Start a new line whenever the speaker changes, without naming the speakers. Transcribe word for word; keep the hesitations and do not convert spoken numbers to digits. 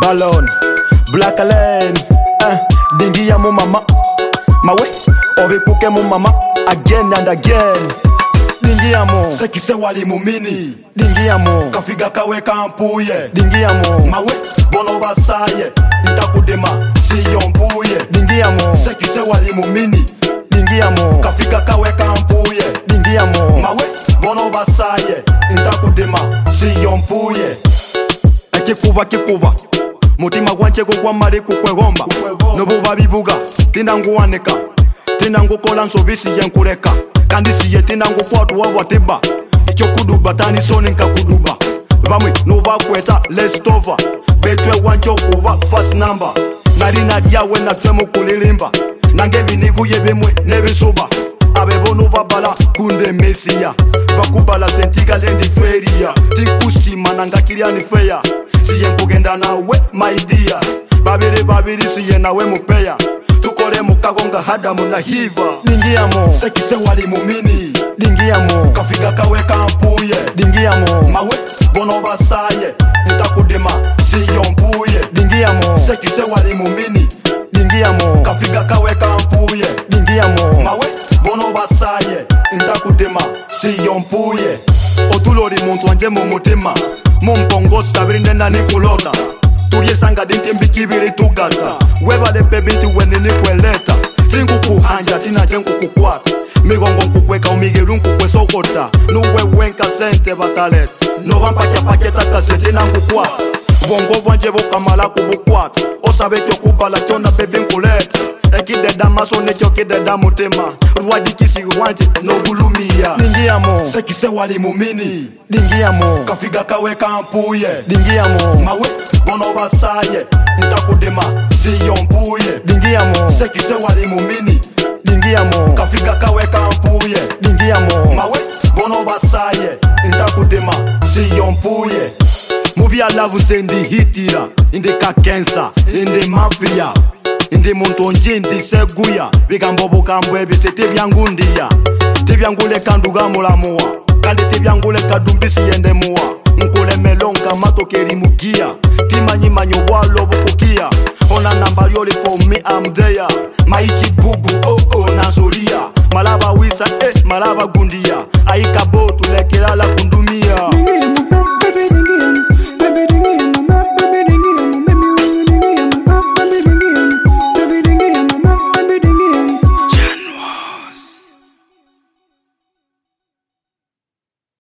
Balon, Black Lane, eh, dingi ya mu mama, mawe, obi kuke mu mama, again and again. Dingi ya mu,
sekise wali mumini.
dingi ya mu,
Kafiga kawe kampuye.
dingi ya mu,
Mawe, bono basaye. Nitakudema, siyo mpuye.
dingi ya mu,
Sekise wali mumini.
dingi ya mu,
Kafiga kawe kampuye.
dingi ya mu,
Mawe, bono basaye. Nitakudema, siyo mpuye.
ekikuba kikuba mutima gwanje gwa mali kukwegomba nobuba bibuga tina nguwanika tina ngukola nsobisi yenkuleka kandi siye tina ngukwatu wabwatiba icyo kuduba tani soni nkakuduba bamwe nobakweta lestova betwe wanje okuba first number nali nadyawe natwe mukulilimba nange biniguye bimwe nebisuba abebono babala kunde mesiya bakubala sentiga lendi feria tikusima nangakiriani feya siye nkugenda nawe my dear babiri babiri siye nawe mupeya tukole mukagonga hadamu na hiva dingiyamo
Sekise wali mumini.
dingiyamo
Kafiga kawe kampuye.
dingiyamo
Mawe, bono basaye. Nitakudema, siyo mpuye.
dingiyamo
Sekise wali mumini.
dingiyamo
Kafiga kawe kampuye.
dingiyamo
Mawe, bono basaye. Nitakudema, siyo mpuye.
otulori muntu wanje mu mutima mumpongosa birinde nani kulota tulyesanga dinti mbikibili tugata webale pebinti wenini kweleta tinkukuhanja tinaje nkukukwata migongo nkukweka umigiru nkukwesokota nuwewenka sente bataleta nobampakapaketa kasete nankukwata bongo bwanje bukamala kubukwata osabe kyokubala kyona bebi nkuleta ekideda maso nekyo kideda mutima rwadikisi wanje nogulumiya dingiyamo
Sekise wali mumini.
dingiyamo
Kafiga kawe kampuye.
dingiyamo
Mawe, bono basaye. Nitakudema, siyo mpuye.
dingiyamo
Sekise wali mumini.
dingiyamo
Kafiga kawe kampuye.
dingiyamo
Mawe, bono basaye. Nitakudema, siyo mpuye.
mubya lavu sendihitira indika kensa indi mafia indi muntu njindi seguya bigambo bugambo ebise tebyangundiya tebyanguleka ndugamulamuwa kandi tebyanguleka dumbisi yendemuwa nkulemelonga matokeri mugia timanyimanyo bwalo bukukia ona namba yoli for me I'm there maichi bubu oh oh nasoria malaba wisa eh malaba gundia aikabotu lekelala kundumia